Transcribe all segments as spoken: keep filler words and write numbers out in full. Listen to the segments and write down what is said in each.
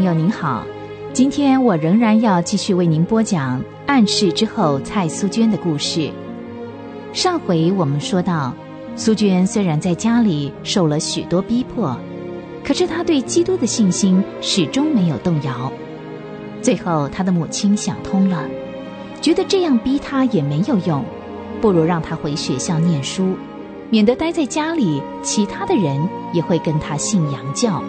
友您好，今天我仍然要继续为您播讲暗示之后蔡苏娟的故事。上回我们说到，苏娟虽然在家里受了许多逼迫，可是她对基督的信心始终没有动摇。最后她的母亲想通了，觉得这样逼她也没有用，不如让她回学校念书，免得待在家里其他的人也会跟她信洋教。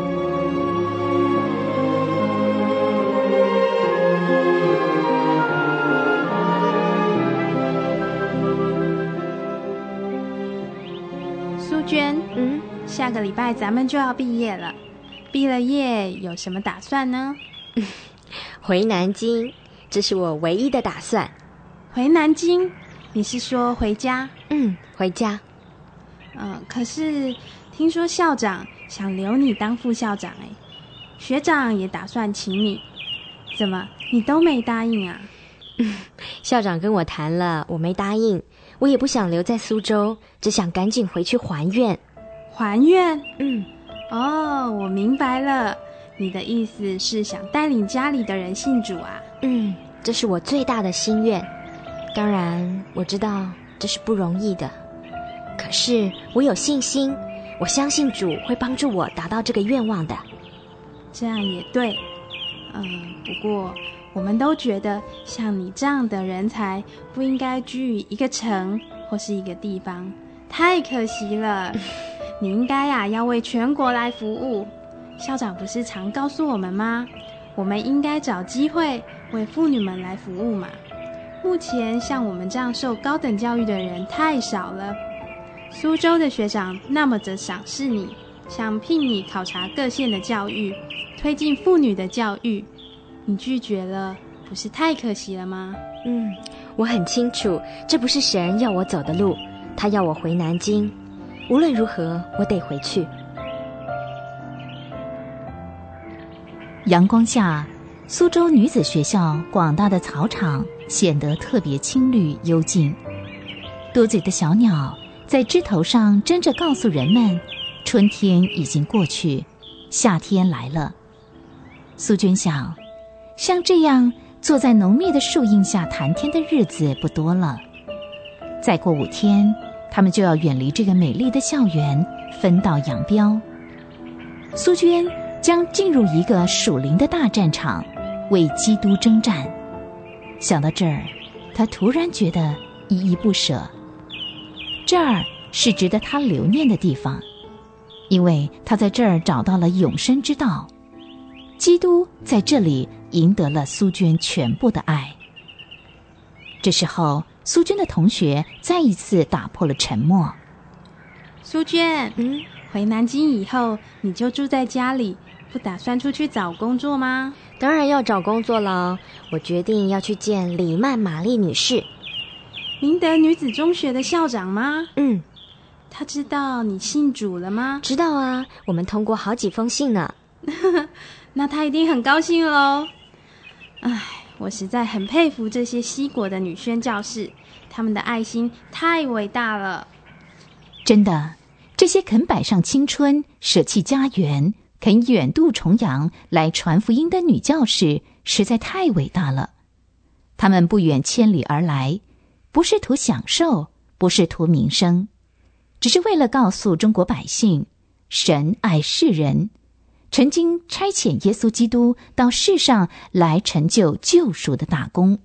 苏娟，嗯，下个礼拜咱们就要毕业了，毕了业有什么打算呢？ 回南京，这是我唯一的打算。 回南京？你是说回家？ 嗯，回家。 嗯、呃，可是听说校长想留你当副校长，哎，学长也打算请你，怎么你都没答应啊？ 嗯，校长跟我谈了，我没答应。我也不想留在苏州，只想赶紧回去还愿。 还愿？ 嗯， 哦，我明白了，你的意思是想带领家里的人信主啊？ 嗯，这是我最大的心愿。当然，我知道这是不容易的，可是我有信心，我相信主会帮助我达到这个愿望的。 这样也对，嗯，不过我们都觉得像你这样的人才不应该居于一个城或是一个地方，太可惜了。你应该啊要为全国来服务。校长不是常告诉我们吗？我们应该找机会为妇女们来服务嘛。目前像我们这样受高等教育的人太少了。苏州的学长那么的赏识你，想聘你考察各县的教育，推进妇女的教育，你拒绝了，不是太可惜了吗？ 嗯，我很清楚，这不是神要我走的路，他要我回南京。无论如何，我得回去。 阳光下，苏州女子学校广大的草场显得特别青绿幽静。多嘴的小鸟在枝头上争着告诉人们，春天已经过去，夏天来了。苏娟想，像这样坐在浓密的树荫下谈天的日子不多了。再过五天，他们就要远离这个美丽的校园，分道扬镳。苏娟将进入一个属灵的大战场，为基督征战。想到这儿，她突然觉得依依不舍。这儿是值得她留念的地方，因为她在这儿找到了永生之道。基督在这里赢得了苏娟全部的爱。这时候，苏娟的同学再一次打破了沉默。 苏娟，嗯，回南京以后，你就住在家里，不打算出去找工作吗？ 当然要找工作了，我决定要去见李曼玛丽女士。 明德女子中学的校长吗？ 嗯。 她知道你信主了吗？ 知道啊，我们通过好几封信呢。 那她一定很高兴咯。唉，我实在很佩服这些西国的女宣教士，她们的爱心太伟大了。 真的，这些肯摆上青春、舍弃家园、肯远渡重洋来传福音的女教士实在太伟大了。她们不远千里而来，不是图享受，不是图名声，只是为了告诉中国百姓，神爱世人，曾经差遣耶稣基督到世上来成就救赎的大功。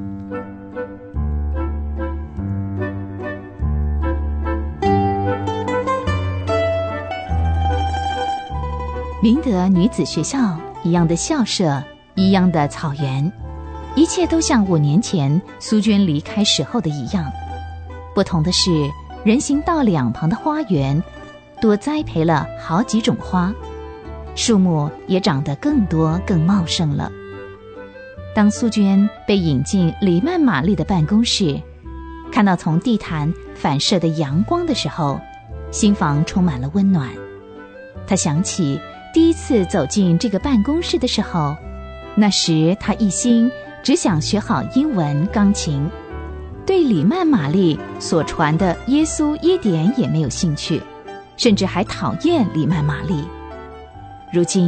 明德女子学校一样的校舍，一样的草原，一切都像五年前苏娟离开时候的一样。不同的是，人行道两旁的花园多栽培了好几种花，树木也长得更多更茂盛了。当苏娟被引进李曼玛丽的办公室，看到从地毯反射的阳光的时候，心房充满了温暖。她想起第一次走进这个办公室的时候，那时她一心只想学好英文、钢琴，对李曼玛丽所传的耶稣一点也没有兴趣，甚至还讨厌李曼玛丽。如今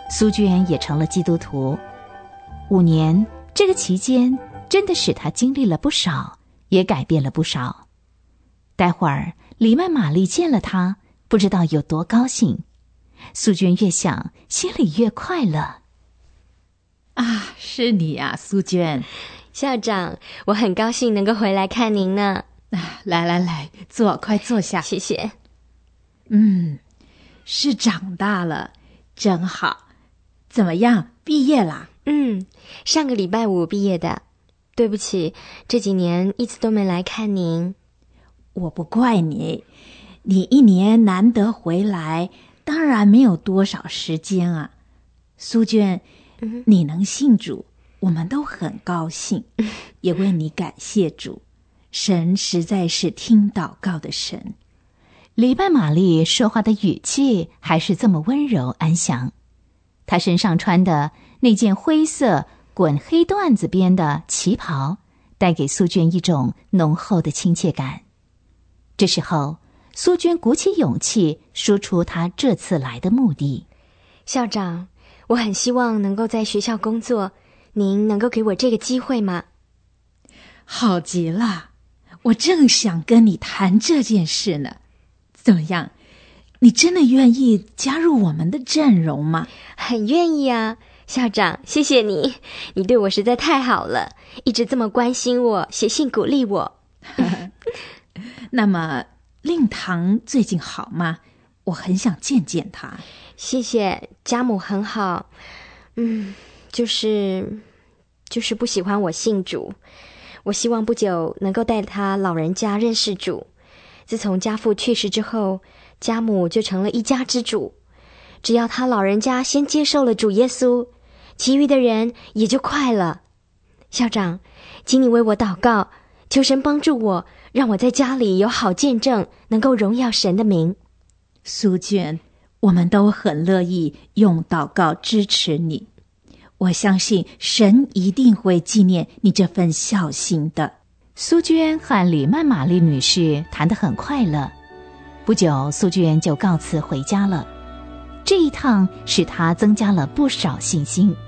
苏娟也成了基督徒。五年，这个期间真的使她经历了不少，也改变了不少。待会儿李曼玛丽见了她，不知道有多高兴。苏娟越想，心里越快乐。 啊，是你啊，苏娟。 校长，我很高兴能够回来看您呢。 啊，来来来，坐，快坐下。 谢谢。 嗯，是长大了，真好。怎么样，毕业啦？ 嗯，上个礼拜五毕业的。对不起，这几年一直都没来看您。 我不怪你，你一年难得回来，当然没有多少时间啊。苏娟，嗯、你能信主，我们都很高兴，也为你感谢主。神实在是听祷告的神。 黎曼玛丽说话的语气还是这么温柔安详。她身上穿的那件灰色滚黑缎子边的旗袍，带给苏娟一种浓厚的亲切感。这时候，苏娟鼓起勇气说出她这次来的目的。 校长，我很希望能够在学校工作，您能够给我这个机会吗？ 好极了，我正想跟你谈这件事呢。怎么样，你真的愿意加入我们的阵容吗？ 很愿意啊，校长，谢谢你，你对我实在太好了，一直这么关心我，写信鼓励我。 那么令堂最近好吗？我很想见见他。 谢谢，家母很好，嗯，就是就是不喜欢我信主。我希望不久能够带他老人家认识主。自从家父去世之后，家母就成了一家之主。只要他老人家先接受了主耶稣，其余的人也就快了。校长，请你为我祷告，求神帮助我，让我在家里有好见证，能够荣耀神的名。 苏娟，我们都很乐意用祷告支持你。我相信神一定会纪念你这份孝心的。 苏娟和李曼玛丽女士谈得很快乐，不久苏娟就告辞回家了。这一趟使她增加了不少信心。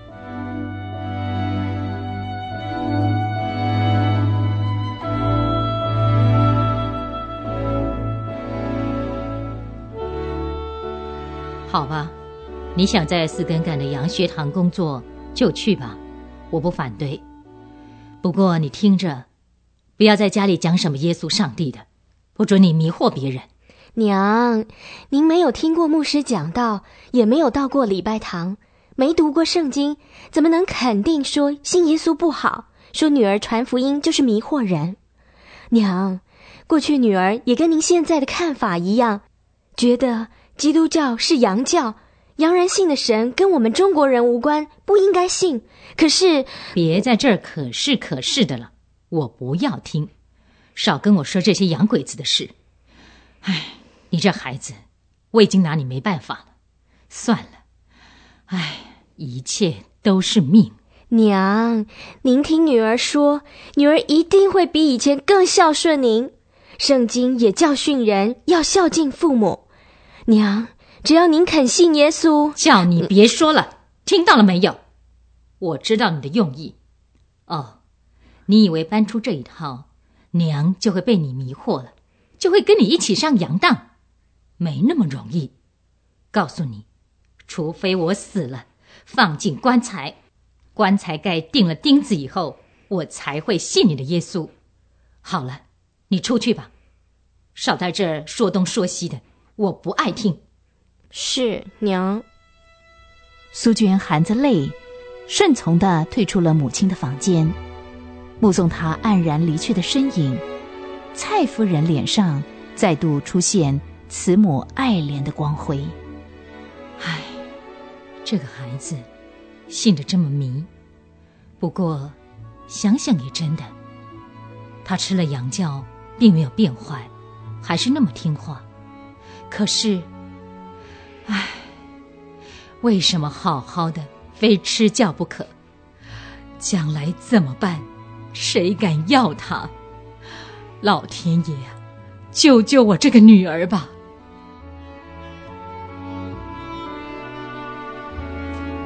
好吧，你想在斯根干的洋学堂工作就去吧，我不反对。不过你听着，不要在家里讲什么耶稣上帝的，不准你迷惑别人。 娘，您没有听过牧师讲道，也没有到过礼拜堂，没读过圣经，怎么能肯定说信耶稣不好，说女儿传福音就是迷惑人？娘，过去女儿也跟您现在的看法一样，觉得基督教是洋教，洋人信的神跟我们中国人无关，不应该信。可是别在这儿可是可是的了，我不要听，少跟我说这些洋鬼子的事。唉，你这孩子，我已经拿你没办法了，算了。唉，一切都是命。 娘，您听女儿说，女儿一定会比以前更孝顺您。圣经也教训人要孝敬父母。娘，只要您肯信耶稣， 叫你别说了，听到了没有？我知道你的用意。哦，你以为搬出这一套，娘就会被你迷惑了，就会跟你一起上洋当？没那么容易。告诉你，除非我死了，放进棺材，棺材盖钉了钉子以后，我才会信你的耶稣。好了，你出去吧，少在这儿说东说西的，我不爱听。 是，娘。 苏娟含着泪，顺从地退出了母亲的房间。目送她黯然离去的身影，蔡夫人脸上再度出现慈母爱怜的光辉。 唉，这个孩子信得这么迷，不过想想也真的，他吃了洋教并没有变坏，还是那么听话。可是唉，为什么好好的非吃教不可？将来怎么办？谁敢要他？老天爷啊，救救我这个女儿吧！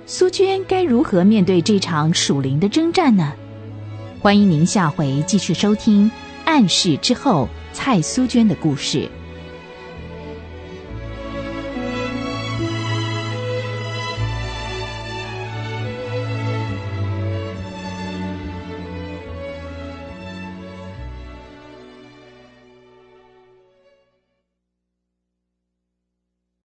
苏娟该如何面对这场属灵的征战呢？欢迎您下回继续收听《暗示之后》蔡苏娟的故事。